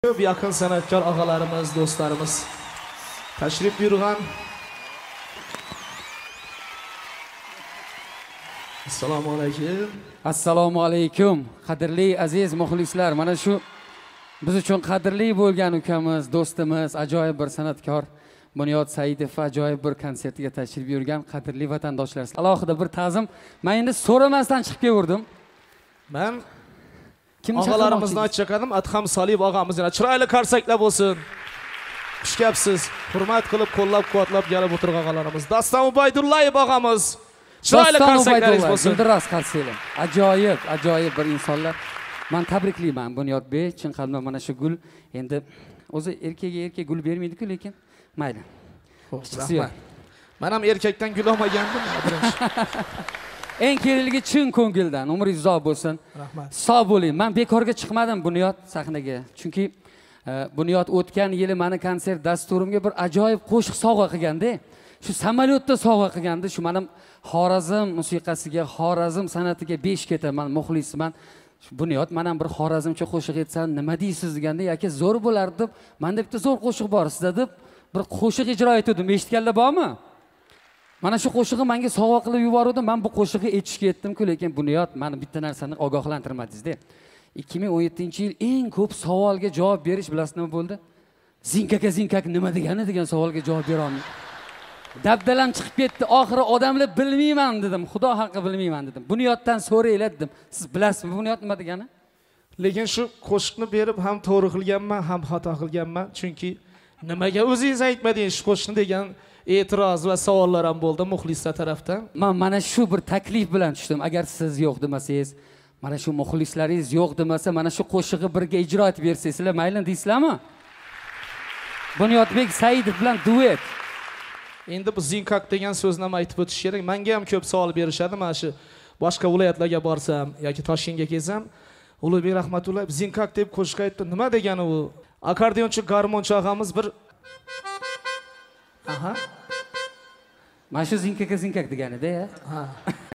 Ko'p yaqin san'atkor og'alarimiz, do'stlarimiz tashrif buyurgan. Assalomu alaykum. Assalomu alaykum. Qadrli aziz muxlislar, mana shu biz uchun qadrli bo'lgan ukamiz, do'stimiz, ajoyib bir san'atkor Bunyod Saidov ajoyib bir konsertiga tashrif buyurgan qadrli vatandoshlar. Alohida bir ta'zim. Men endi so'ramasdan chiqib keldim. Men og'alarimizni aytchaqadim, Adham Solib og'amiz yana chiroyli qarsaklar bo'lsin. Xush kelibsiz. Hurmat qilib, qo'llab-quvvatlab kelib o'tirgan og'alarimiz. Daston Ubaydullayev og'amiz. Chiroyli qarsaklaringiz bo'lsin. Dildiroz qarsaklar. Ajoyib bir insonlar. Men tabriklayman Bunyodbek, chin qalbdan mana shu gul endi o'zi erkak gul bermaydi-ku, lekin mayli. Rahmat. Men ham erkakdan gul olmagandim, birinchi. Eng kerakligi chin ko'ngildan, umringiz uzoq bo'lsin. Rahmat. Sog' bo'ling. Men bekorga chiqmadim Bunyod sahnaga. Chunki Bunyod o'tgan yili meni konsert dasturimga bir ajoyib qo'shiq sovg'a qilganda, shu samolyotda sovg'a qilganda, shu mening Xorazm musiqasiga, Xorazm san'atiga 5 ketaman, muxlisman. Bunyod men bir xorazmcha qo'shiq aytsam nima deysiz deganda, yoki zo'r bo'lardi deb, menda bitta zo'r qo'shiq bor sizda deb bir qo'shiq ijro etdim. Eshitganlar bormi? Mana shu qo'shig'i menga sovg'a qilib yubordi. Men bu qo'shig'i aytishga yetdim-ku, lekin Bunyod meni bitta narsani ogohlantirmadingiz-da. 2017-yil eng ko'p savolga javob berish bilasizmi nima bo'ldi? Zinkak nima degani degan savolga javob bera olmadim. Dabdalam chiqib ketdi. Oxiri odamlar bilmayman dedim. Xudo haqqi bilmayman dedim. Bunyoddan so'raylar dedim. Siz bilasizmi Bunyod nima degani? Lekin shu qo'shiqni berib ham to'g'ri qilganman, ham xato qilganman. Chunki nimaga o'zingiz aytmadingiz shu qo'shiqni degan e'tiroz va savollar ham bo'ldi muxlislar tarafdan. Men mana shu bir taklif bilan tushdim. Agar siz yo'q demasangiz, mana shu muxlislaringiz yo'q demasa, mana shu qo'shig'i birga ijro etib bersangizlar, mayli deysizlarmi? Bunyodbek Saidov bilan duet. Endi bu zinkak degan so'zni ham aytib o'tish kerak. Menga ham ko'p savol berishadi. Mana shu boshqa viloyatlarga borsam yoki Toshkentga kelsam, Ulug'bek Rahmatullayev zinkak deb qo'shiq aytdi. Nima degani u? Akordeonchi, garmonchi og'amiz bir aha. Mana shu zinkak deganida-ya. Ha.